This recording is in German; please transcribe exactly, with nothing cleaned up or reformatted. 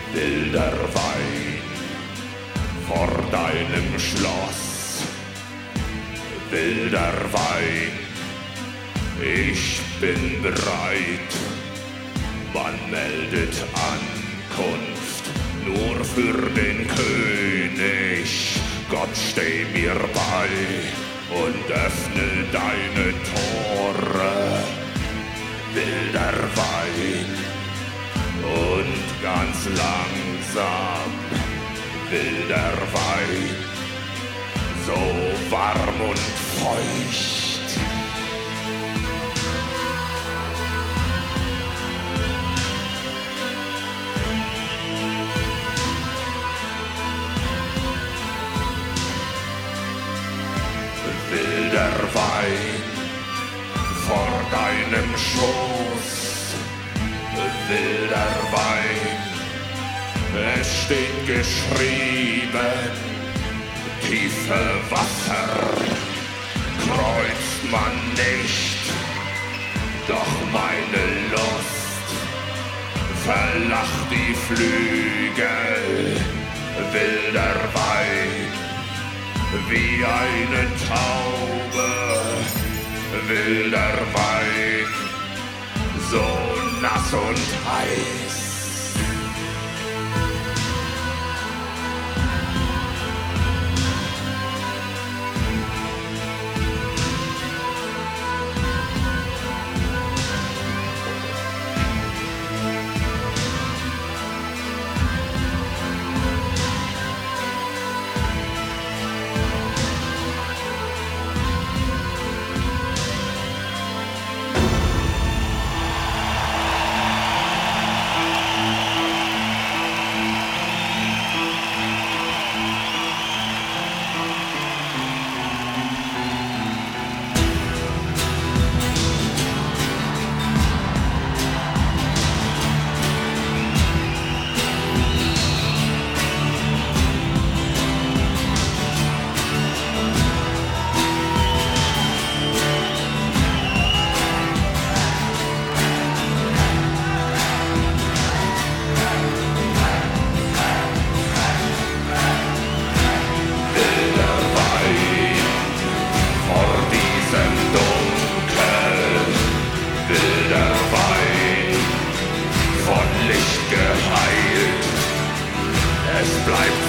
wilder Wein vor deinem Schloss, wilder Wein, ich bin bereit, man meldet Ankunft nur für den König, Gott steh mir bei und öffne deine Tore, wilder Wein, und ganz langsam, wilder Wein, so warm und feucht. Wilder Wein vor deinem Schoß, wilder Wein, es steht geschrieben, tiefe Wasser kreuzt man nicht, doch meine Lust verlacht die Flügel, wilder Wein, wie eine Taube, wilder Wein, so nass und heiß. Bleibt